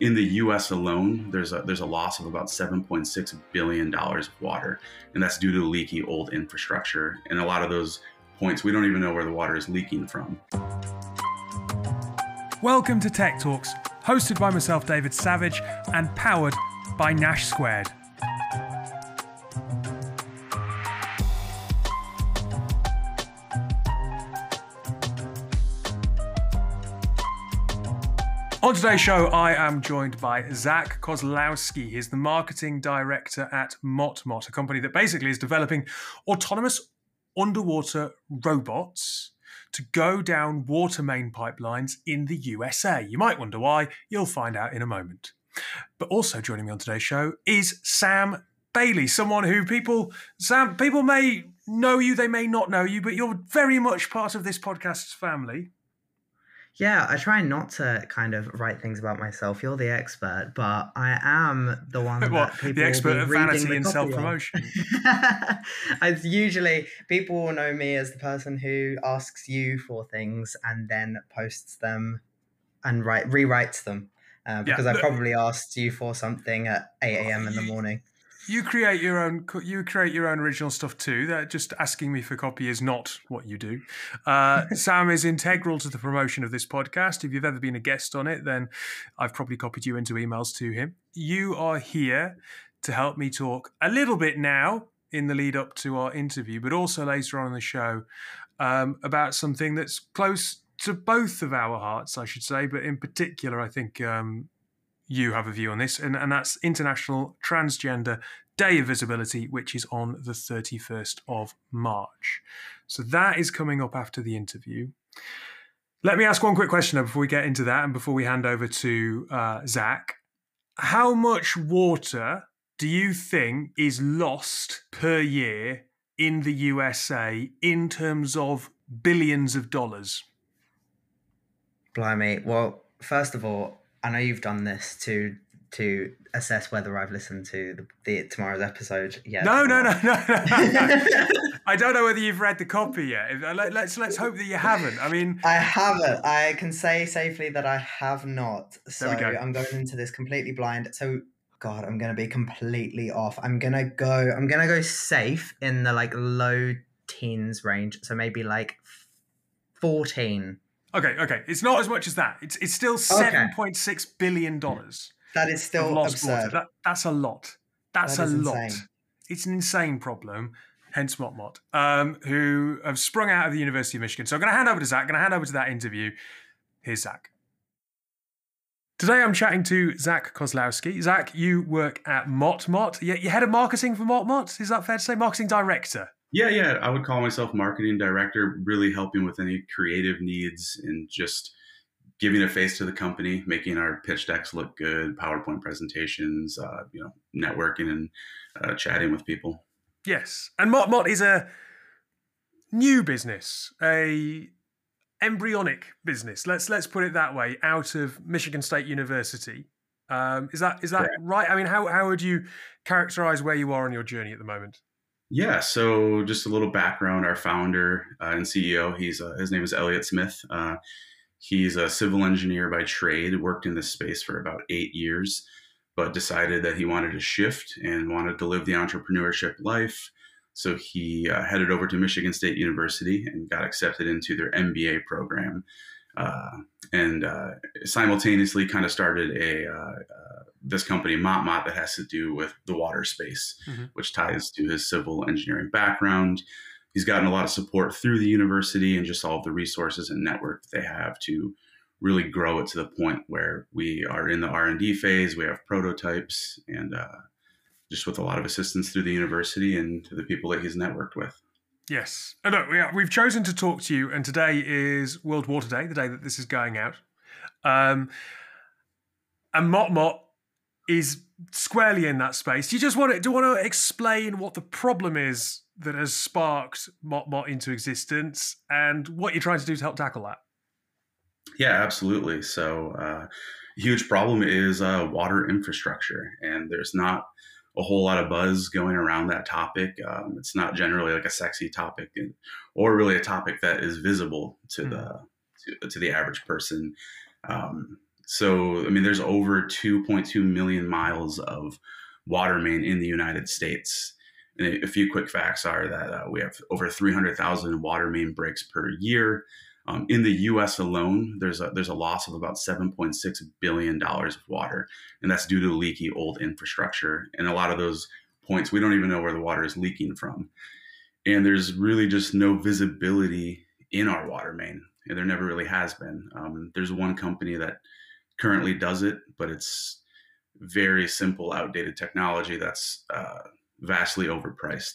In the U.S. alone, there's a loss of about $7.6 billion of water, and that's due to leaky old infrastructure. And a lot of those points, we don't even know where the water is leaking from. Welcome to Tech Talks, hosted by myself, David Savage, and powered by Nash Squared. On today's show, I am joined by Zach Kozlowski. He's the marketing director at Motmot, a company that basically is developing autonomous underwater robots to go down water main pipelines in the USA. You might wonder why. You'll find out in a moment. But also joining me on today's show is Sam Bailey, someone who people may know you, they may not know you, but you're very much part of this podcast's family. Yeah, I try not to kind of write things about myself. You're the expert, but I am the one that people the expert will of be reading vanity the and copy self-promotion. As usually, people will know me as the person who asks you for things and then posts them and rewrites them. Because I probably asked you for something at 8 a.m. in the morning. You create your own original stuff too. That just asking me for copy is not what you do. Sam is integral to the promotion of this podcast. If you've ever been a guest on it, then I've probably copied you into emails to him. You are here to help me talk a little bit now in the lead up to our interview, but also later on in the show about something that's close to both of our hearts, I should say, but in particular, I think you have a view on this, and that's International Transgender Day of Visibility, which is on the 31st of March. So that is coming up after the interview. Let me ask one quick question though, before we get into that and before we hand over to Zach. How much water do you think is lost per year in the USA in terms of billions of dollars? Blimey. Well, first of all, I know you've done this to assess whether I've listened to the tomorrow's episode yet. No. I don't know whether you've read the copy yet. Let's hope that you haven't. I mean, I haven't. I can say safely that I have not. So I'm going into this completely blind. So God, I'm going to be completely off. I'm going to go safe in the low teens range. So maybe 14. Okay. It's not as much as that. It's still $7.6 billion. That is still absurd. That's a lot. That's a lot. Insane. It's an insane problem. Hence Motmot, who have sprung out of the University of Michigan. So I'm going to hand over to Zach. I'm going to hand over to that interview. Here's Zach. Today I'm chatting to Zach Kozlowski. Zach, you work at Motmot. You're head of marketing for Motmot. Is that fair to say? Marketing director. Yeah. I would call myself marketing director, really helping with any creative needs and just giving a face to the company, making our pitch decks look good, PowerPoint presentations, networking and chatting with people. Yes. And Motmot is a new business, a embryonic business. Let's put it that way, out of Michigan State University. Is that right? I mean, how would you characterize where you are on your journey at the moment? Yeah, so just a little background. Our founder and CEO, his name is Elliot Smith. He's a civil engineer by trade, worked in this space for about 8 years, but decided that he wanted to shift and wanted to live the entrepreneurship life. So he headed over to Michigan State University and got accepted into their MBA program, and simultaneously kind of started this company, Motmot, that has to do with the water space, which ties to his civil engineering background. He's gotten a lot of support through the university and just all of the resources and network that they have to really grow it to the point where we are in the R&D phase. We have prototypes and just with a lot of assistance through the university and to the people that he's networked with. Yes. And look, we've chosen to talk to you, and today is World Water Day, the day that this is going out. And Motmot is squarely in that space. Do you want to explain what the problem is that has sparked Motmot into existence and what you're trying to do to help tackle that? Yeah, absolutely. So a huge problem is water infrastructure, and there's not a whole lot of buzz going around that topic. It's not generally a sexy topic or really a topic that is visible to the average person. So, I mean, there's over 2.2 million miles of water main in the United States. And a few quick facts are that we have over 300,000 water main breaks per year. In the U.S. alone, there's a loss of about $7.6 billion of water, and that's due to leaky old infrastructure. And a lot of those points, we don't even know where the water is leaking from. And there's really just no visibility in our water main, and there never really has been. There's one company that currently does it, but it's very simple, outdated technology that's vastly overpriced.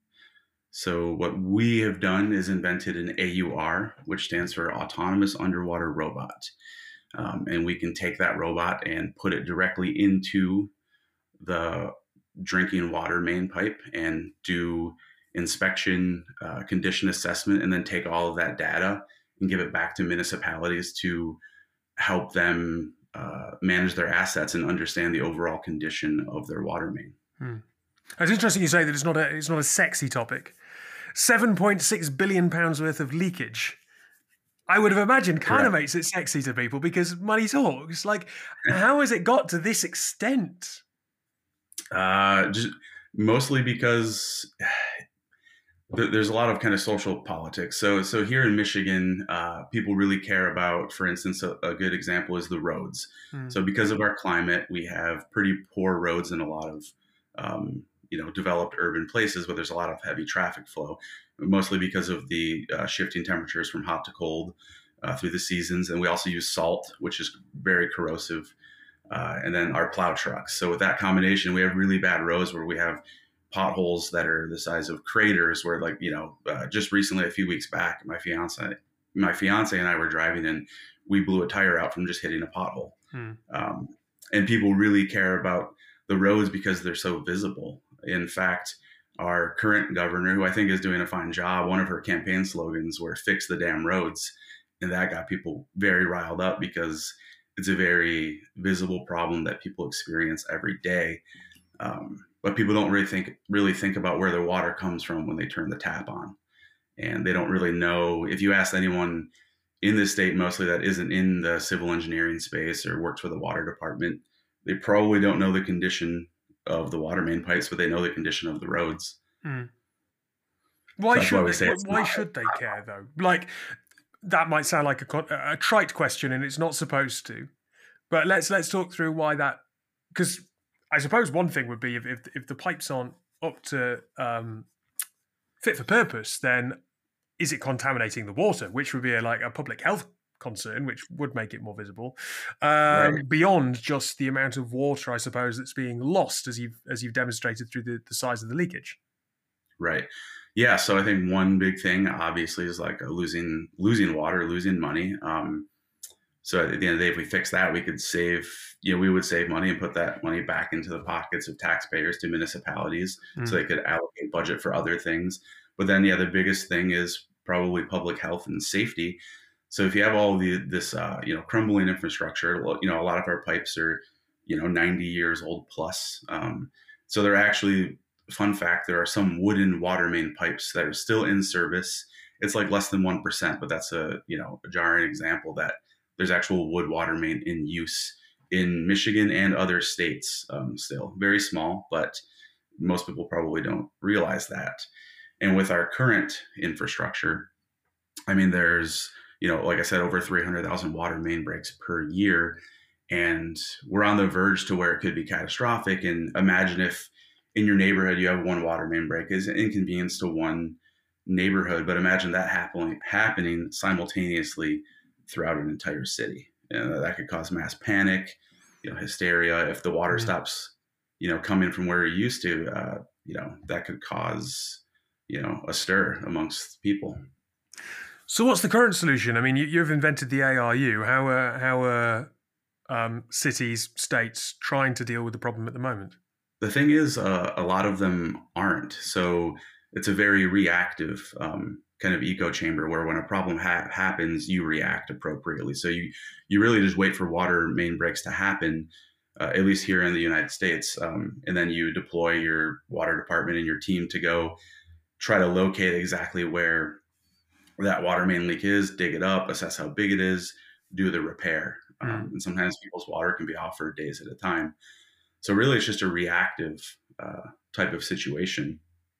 So what we have done is invented an AUR, which stands for Autonomous Underwater Robot. And we can take that robot and put it directly into the drinking water main pipe and do inspection, condition assessment, and then take all of that data and give it back to municipalities to help them manage their assets and understand the overall condition of their water main. It's interesting you say that it's not a sexy topic. £7.6 billion worth of leakage. I would have imagined kind of makes it sexy to people because money talks. Like, how has it got to this extent? Just mostly because there's a lot of kind of social politics. So here in Michigan, people really care about, for instance, a good example is the roads. So because of our climate, we have pretty poor roads in a lot of developed urban places where there's a lot of heavy traffic flow, mostly because of the shifting temperatures from hot to cold through the seasons. And we also use salt, which is very corrosive. And then our plow trucks. So with that combination, we have really bad roads where we have potholes that are the size of craters where, like, just recently, a few weeks back, my fiance and I were driving and we blew a tire out from just hitting a pothole. And people really care about the roads because they're so visible. In fact, our current governor, who I think is doing a fine job, one of her campaign slogans were "Fix the damn roads." And that got people very riled up because it's a very visible problem that people experience every day. But people don't really think about where their water comes from when they turn the tap on. And they don't really know. If you ask anyone in the state, mostly that isn't in the civil engineering space or works for the water department, they probably don't know the condition of the water main pipes, but they know the condition of the roads. Why should they care, though? Like, that might sound like a trite question, and it's not supposed to. But let's talk through why that. Because I suppose one thing would be if the pipes aren't up to fit for purpose, then is it contaminating the water, which would be a public health concern, which would make it more visible, beyond just the amount of water, I suppose, that's being lost as you've demonstrated through the size of the leakage. Right. Yeah. So I think one big thing, obviously, is like losing water, losing money. So at the end of the day, if we fix that, we could save. We would save money and put that money back into the pockets of taxpayers, to municipalities, so they could allocate budget for other things. But then, the biggest thing is probably public health and safety. So if you have all this crumbling infrastructure, a lot of our pipes are 90 years old plus. So they're actually, fun fact, there are some wooden water main pipes that are still in service. It's like less than 1%, but that's a jarring example that there's actual wood water main in use in Michigan and other states. Still very small, but most people probably don't realize that. And with our current infrastructure, I mean, there's like I said, over 300,000 water main breaks per year. And we're on the verge to where it could be catastrophic. And imagine if in your neighborhood you have one water main break. It's an inconvenience to one neighborhood, but imagine that happening simultaneously throughout an entire city. That could cause mass panic, hysteria. If the water stops, coming from where it used to, that could cause, a stir amongst people. So what's the current solution? I mean, you've invented the ARU. How are cities, states trying to deal with the problem at the moment? The thing is, a lot of them aren't. So it's a very reactive kind of echo chamber where when a problem happens, you react appropriately. So you really just wait for water main breaks to happen, at least here in the United States. And then you deploy your water department and your team to go try to locate exactly where that water main leak is, dig it up, assess how big it is, do the repair. And sometimes people's water can be off for days at a time. So really, it's just a reactive type of situation.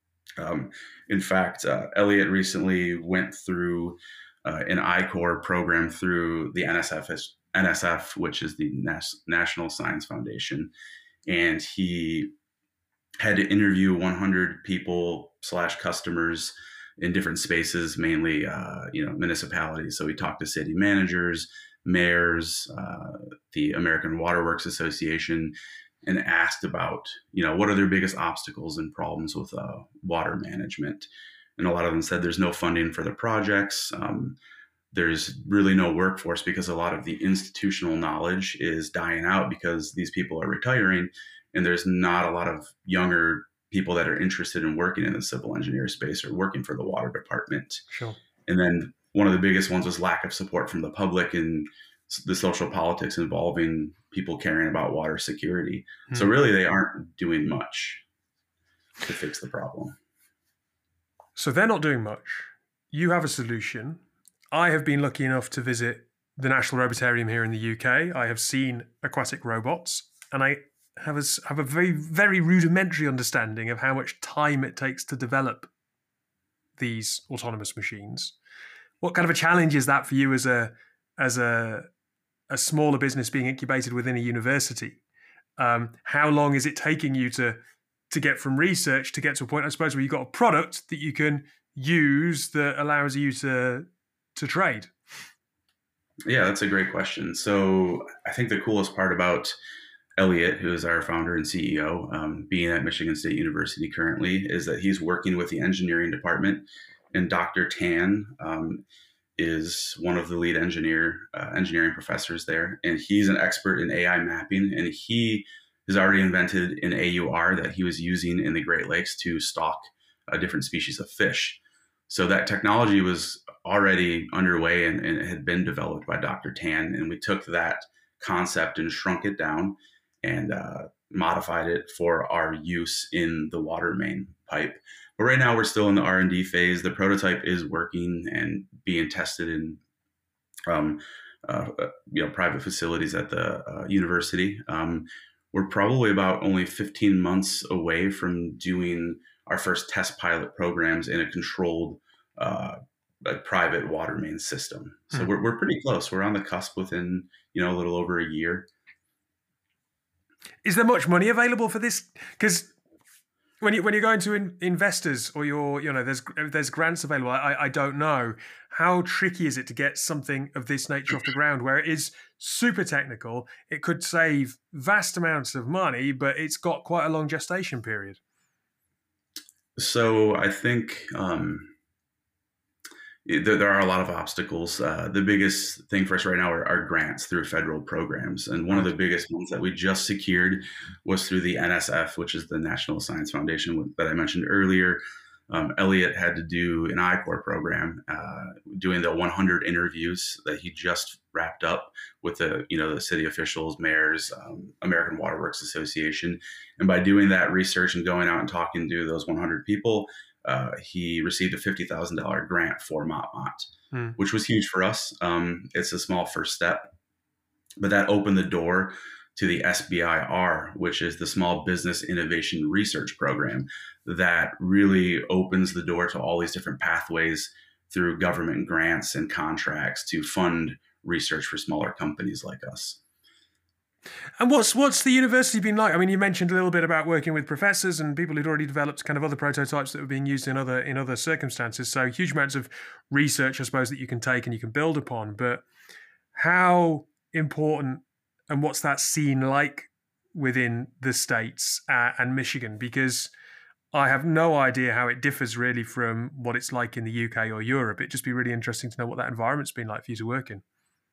In fact, Elliott recently went through an I-Corps program through the NSF, which is the National Science Foundation, and he had to interview 100 people / customers in different spaces, mainly municipalities. So he talked to city managers, mayors, the American Water Works Association, and asked about, what are their biggest obstacles and problems with water management. And a lot of them said there's no funding for the projects. There's really no workforce because a lot of the institutional knowledge is dying out because these people are retiring, and there's not a lot of younger people that are interested in working in the civil engineer space or working for the water department. Sure. And then one of the biggest ones was lack of support from the public and the social politics involving people caring about water security. So really, they aren't doing much to fix the problem. So they're not doing much. You have a solution. I have been lucky enough to visit the National Robotarium here in the UK. I have seen aquatic robots, and I have a very, very rudimentary understanding of how much time it takes to develop these autonomous machines. What kind of a challenge is that for you as a smaller business being incubated within a university? How long is it taking you to get from research to get to a point, I suppose, where you've got a product that you can use that allows you to trade? Yeah, that's a great question. So I think the coolest part about Elliott, who is our founder and CEO, being at Michigan State University currently, is that he's working with the engineering department, and Dr. Tan is one of the lead engineering professors there, and he's an expert in AI mapping, and he has already invented an AUR that he was using in the Great Lakes to stock different species of fish. So that technology was already underway and it had been developed by Dr. Tan, and we took that concept and shrunk it down and modified it for our use in the water main pipe. But right now we're still in the R&D phase. The prototype is working and being tested in private facilities at the university. We're probably about only 15 months away from doing our first test pilot programs in a controlled private water main system. So we're pretty close. We're on the cusp within a little over a year. Is there much money available for this? Because when you're going to investors or there's grants available, I don't know. How tricky is it to get something of this nature off the ground where it is super technical? It could save vast amounts of money, but it's got quite a long gestation period. So I think there are a lot of obstacles. The biggest thing for us right now are grants through federal programs. And one of the biggest ones that we just secured was through the NSF, which is the National Science Foundation that I mentioned earlier. Elliott had to do an I-Corps program, doing the 100 interviews that he just wrapped up with the city officials, mayors, American Water Works Association. And by doing that research and going out and talking to those 100 people, he received a $50,000 grant for Mott, which was huge for us. It's a small first step, but that opened the door to the SBIR, which is the Small Business Innovation Research Program, that really opens the door to all these different pathways through government grants and contracts to fund research for smaller companies like us. And what's the university been like? I mean, you mentioned a little bit about working with professors and people who'd already developed kind of other prototypes that were being used in other circumstances. So huge amounts of research, I suppose, that you can take and you can build upon. But how important and what's that scene like within the States and Michigan? Because I have no idea how it differs really from what it's like in the UK or Europe. It'd just be really interesting to know what that environment's been like for you to work in.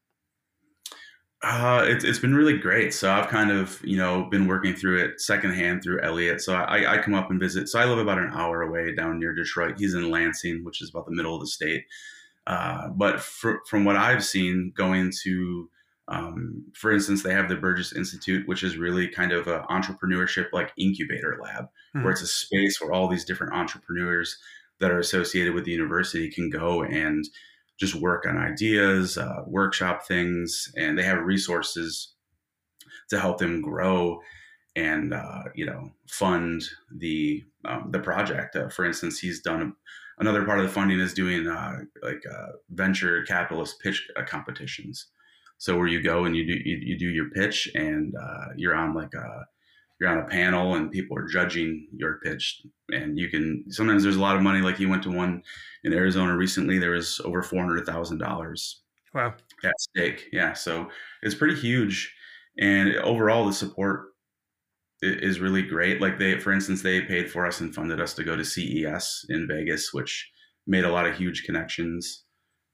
It's been really great. So I've kind of, been working through it secondhand through Elliott. So I come up and visit. So I live about an hour away down near Detroit. He's in Lansing, which is about the middle of the state. But from what I've seen, going to, for instance, they have the Burgess Institute, which is really kind of an entrepreneurship like incubator lab, where it's a space where all these different entrepreneurs that are associated with the university can go and just work on ideas, workshop things, and they have resources to help them grow and fund the project. For instance, he's done another part of the funding is doing venture capitalist pitch competitions. So where you go and you do your pitch, and you're on a panel and people are judging your pitch, and sometimes there's a lot of money. Like he went to one in Arizona recently, there was over $400,000 wow at stake. Yeah, so it's pretty huge, and overall the support is really great. Like for instance, they paid for us and funded us to go to CES in Vegas, which made a lot of huge connections.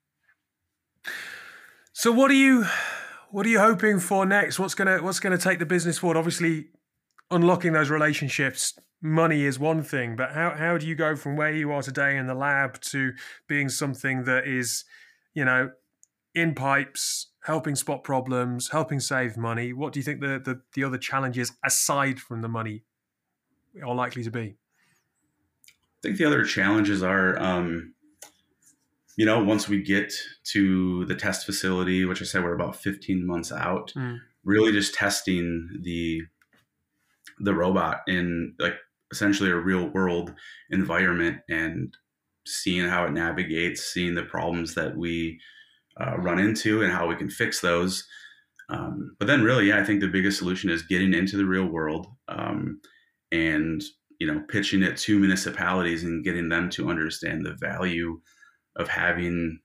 So what are you hoping for next? What's gonna take the business forward? Obviously, unlocking those relationships, money is one thing, but how do you go from where you are today in the lab to being something that is, in pipes, helping spot problems, helping save money? What do you think the other challenges aside from the money are likely to be? I think the other challenges are, once we get to the test facility, which I said we're about 15 months out, really just testing the robot in essentially a real world environment and seeing how it navigates, seeing the problems that we run into and how we can fix those. But then really, I think the biggest solution is getting into the real world and, pitching it to municipalities and getting them to understand the value of having,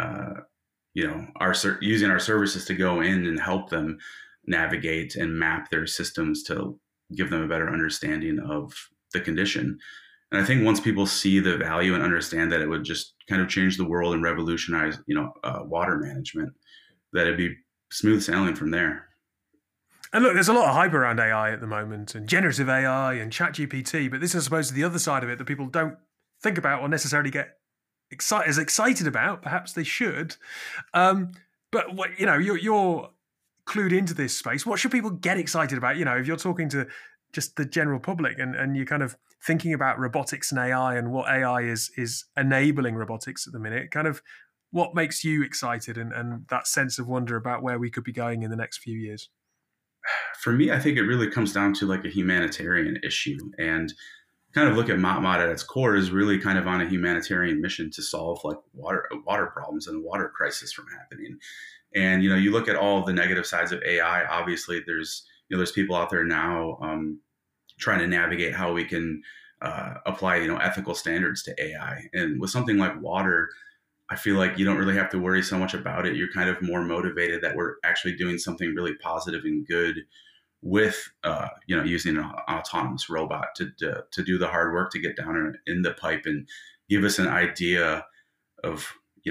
using our services to go in and help them navigate and map their systems to give them a better understanding of the condition. And I think once people see the value and understand that it would just kind of change the world and revolutionize, water management, that it'd be smooth sailing from there. And look, there's a lot of hype around AI at the moment, and generative AI and ChatGPT, but this is, I suppose, the other side of it that people don't think about or necessarily get excited about. Perhaps they should. But you're clued into this space. What should people get excited about? If you're talking to just the general public and you're kind of thinking about robotics and AI and what AI is enabling robotics at the minute, kind of what makes you excited and that sense of wonder about where we could be going in the next few years? For me, I think it really comes down to a humanitarian issue, and kind of look at Motmot at its core is really kind of on a humanitarian mission to solve water problems and the water crisis from happening. And, you look at all of the negative sides of AI, obviously there's people out there now trying to navigate how we can apply, ethical standards to AI. And with something like water, I feel like you don't really have to worry so much about it. You're kind of more motivated that we're actually doing something really positive and good with, using an autonomous robot to do the hard work to get down in the pipe and give us an idea of,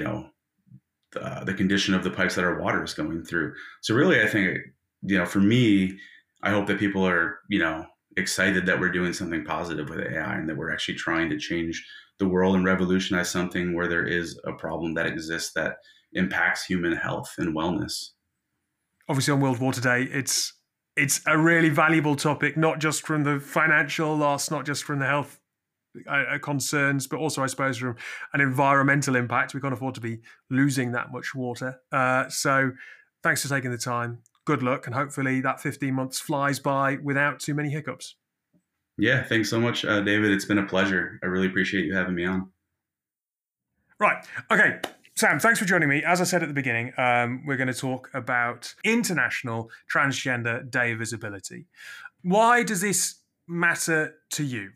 the condition of the pipes that our water is going through. So really, I think, for me, I hope that people are, excited that we're doing something positive with AI and that we're actually trying to change the world and revolutionize something where there is a problem that exists that impacts human health and wellness. Obviously, on World Water Day, it's a really valuable topic, not just from the financial loss, not just from the health concerns, but also, I suppose, from an environmental impact. We can't afford to be losing that much water. So thanks for taking the time. Good luck, and hopefully that 15 months flies by without too many hiccups. Yeah, thanks so much, David. It's been a pleasure. I really appreciate you having me on. Right. Okay. Sam, thanks for joining me. As I said at the beginning, we're going to talk about International Transgender Day of Visibility. Why does this matter to you?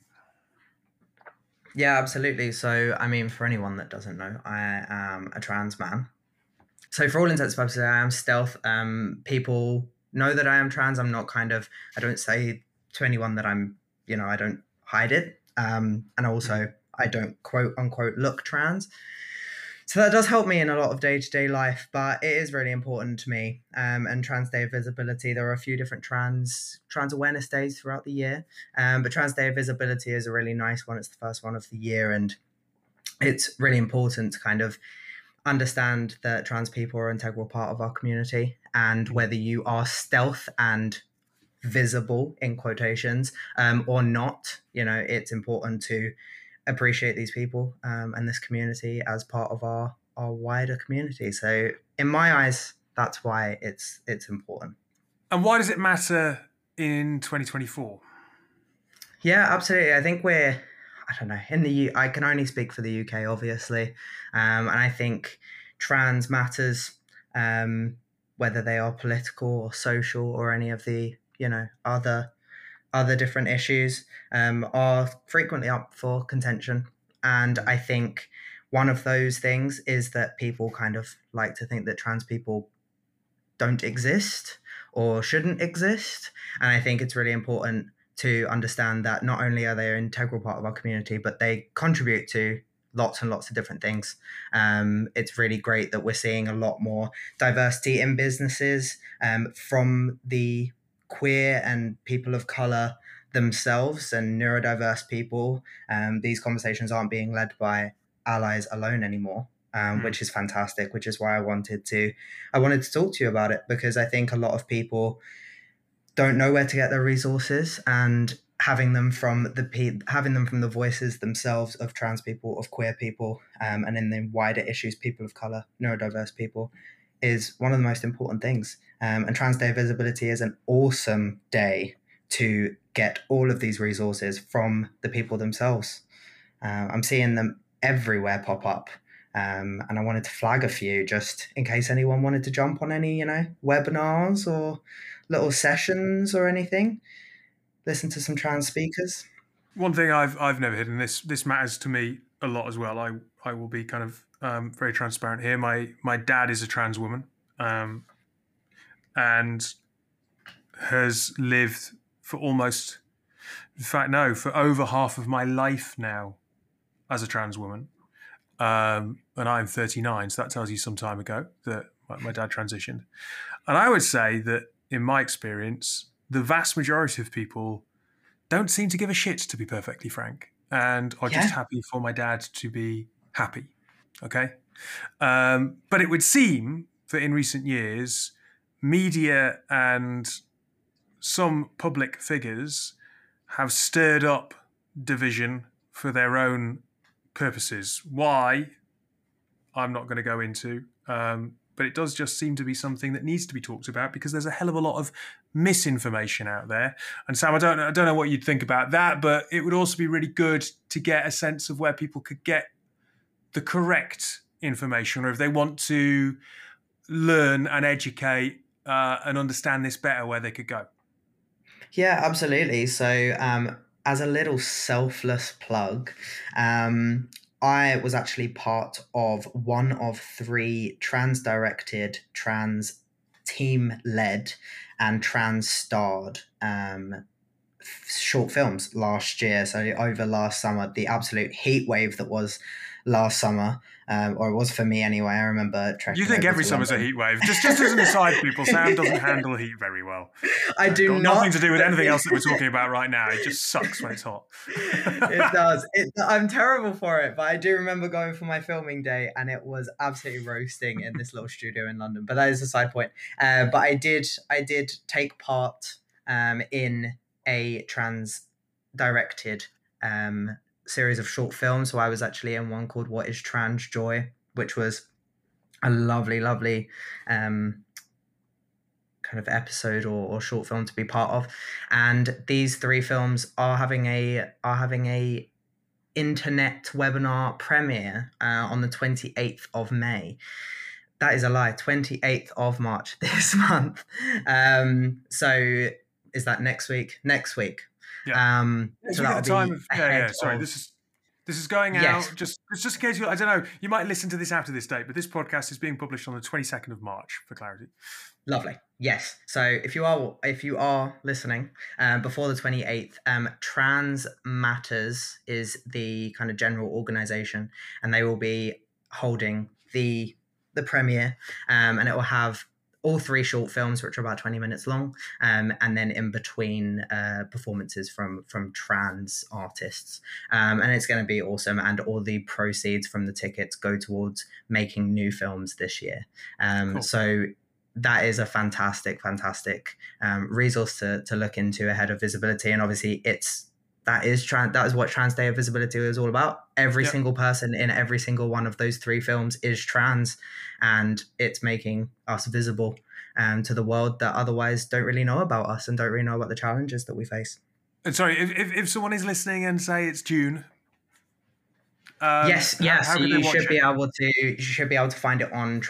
Yeah, absolutely. So, for anyone that doesn't know, I am a trans man. So for all intents and purposes, I am stealth. People know that I am trans. I'm not I don't say to anyone that I'm, I don't hide it. And also I don't quote unquote look trans. So that does help me in a lot of day-to-day life, but it is really important to me. And Trans Day of Visibility, there are a few different trans awareness days throughout the year. But Trans Day of Visibility is a really nice one. It's the first one of the year. And it's really important to kind of understand that trans people are an integral part of our community, and whether you are stealth and visible in quotations or not, it's important to appreciate these people and this community as part of our our wider community. So in my eyes, that's why it's important. And why does it matter in 2024? Yeah, absolutely. I think I don't know, I can only speak for the UK, obviously. And I think trans matters, whether they are political or social or any of the, other different issues, are frequently up for contention. And I think one of those things is that people kind of like to think that trans people don't exist or shouldn't exist. And I think it's really important to understand that not only are they an integral part of our community, but they contribute to lots and lots of different things. It's really great that we're seeing a lot more diversity in businesses from the queer and people of color themselves and neurodiverse people. These conversations aren't being led by allies alone anymore. Which is fantastic, which is why I wanted to talk to you about it, because I think a lot of people don't know where to get their resources, and having them from the voices themselves of trans people, of queer people, and in the wider issues, people of color, neurodiverse people, is one of the most important things. And Trans Day of Visibility is an awesome day to get all of these resources from the people themselves. I'm seeing them everywhere pop up. And I wanted to flag a few just in case anyone wanted to jump on any, webinars or little sessions or anything. Listen to some trans speakers. One thing I've never hidden, this matters to me a lot as well. I will be kind of very transparent here. My dad is a trans woman, and has lived for for over half of my life now as a trans woman. And I'm 39, so that tells you some time ago that my dad transitioned. And I would say that, in my experience, the vast majority of people don't seem to give a shit, to be perfectly frank, and are just happy for my dad to be happy. Okay? But it would seem that in recent years, media and some public figures have stirred up division for their own purposes. Why? I'm not going to go into, but it does just seem to be something that needs to be talked about, because there's a hell of a lot of misinformation out there. And Sam, I don't know what you'd think about that, but it would also be really good to get a sense of where people could get the correct information, or if they want to learn and educate and understand this better, where they could go. Yeah, absolutely. So as a little selfless plug, I was actually part of one of 3 trans-directed, trans team-led, and trans-starred short films last year. So over last summer, the absolute heat wave that was last summer, or it was for me anyway. I remember trekking. You think every summer's a heat wave? Just as an aside, people, Sam doesn't handle heat very well. I do not. Nothing to do with anything else that we're talking about right now. It just sucks when it's hot. It does. I'm terrible for it, but I do remember going for my filming day, and it was absolutely roasting in this little studio in London. But that is a side point. But I did take part in a trans-directed series of short films. So I was actually in one called What is Trans Joy, which was a lovely kind of episode or short film to be part of. And these 3 films are having a internet webinar premiere on the 28th of May. That is a lie. 28th of March this month. So is that next week? Next week. Yeah. So that'll be Sorry, this is going out just in case I don't know. You might listen to this after this date, but this podcast is being published on the 22nd of March for clarity. Lovely. Yes. So if you are listening before the 28th, Trans Matters is the kind of general organization, and they will be holding the premiere, and it will have all 3 short films, which are about 20 minutes long, and then in between performances from trans artists. And it's going to be awesome. And all the proceeds from the tickets go towards making new films this year. Cool. So that is a fantastic resource to look into ahead of Visibility. And obviously that is what Trans Day of Visibility is all about. Every single person in every single one of those 3 films is trans, and it's making us visible to the world that otherwise don't really know about us and don't really know about the challenges that we face. And sorry, if someone is listening and say it's June, yes, you should be able to find it on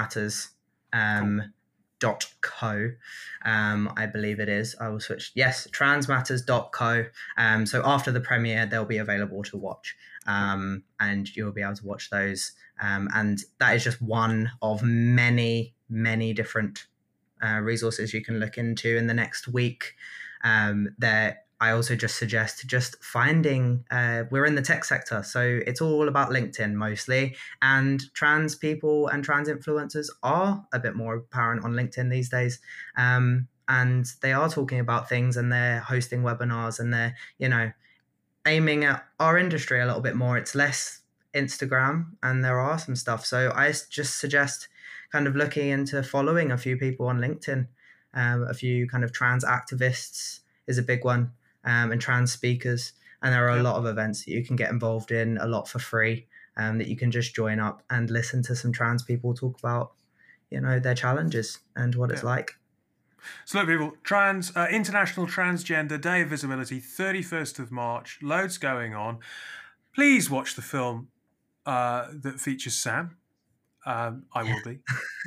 transmatters.co. I believe it is. I will switch. Yes, transmatters.co. So after the premiere, they'll be available to watch, and you'll be able to watch those. And that is just one of many, many different resources you can look into in the next week. I also just suggest finding, we're in the tech sector, so it's all about LinkedIn mostly, and trans people and trans influencers are a bit more apparent on LinkedIn these days. And they are talking about things, and they're hosting webinars, and they're, aiming at our industry a little bit more. It's less Instagram, and there are some stuff. So I just suggest kind of looking into following a few people on LinkedIn. A few kind of trans activists is a big one. And trans speakers, and there are a lot of events that you can get involved in, a lot for free, that you can just join up and listen to some trans people talk about, their challenges and what it's like. So look, people, International Transgender Day of Visibility, 31st of March, loads going on. Please watch the film that features Sam. I will be.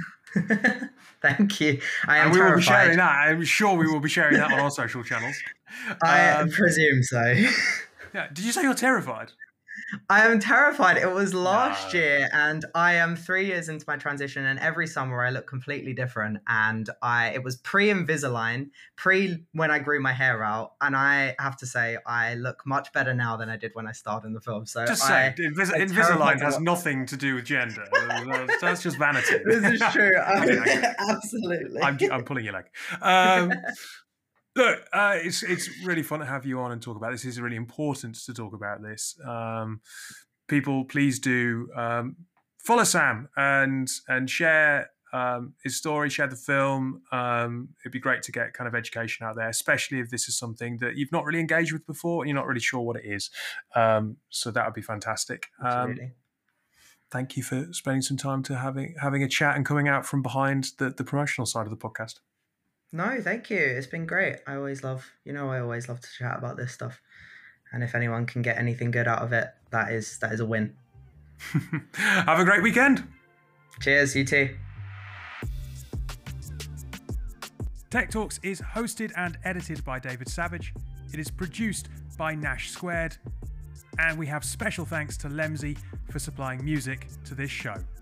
Thank you. I am and we terrified. will be sharing that. I'm sure we will be sharing that on our social channels. I presume so. Yeah. Did you say you're terrified? I am terrified. It was last year, and I am 3 years into my transition, and every summer I look completely different. And it was pre-Invisalign, when I grew my hair out, and I have to say I look much better now than I did when I started in the film. So just say Invisalign has nothing to do with gender. That's just vanity. This is true. Absolutely. I'm pulling your leg. Look, it's really fun to have you on and talk about this. It's really important to talk about this. People, please do follow Sam and share his story, share the film. It'd be great to get kind of education out there, especially if this is something that you've not really engaged with before and you're not really sure what it is. So that would be fantastic. Absolutely. Thank you for spending some time to having a chat and coming out from behind the promotional side of the podcast. No, thank you. It's been great. I always love to chat about this stuff. And if anyone can get anything good out of it, that is a win. Have a great weekend. Cheers, you too. Tech Talks is hosted and edited by David Savage. It is produced by Nash Squared. And we have special thanks to Lemsey for supplying music to this show.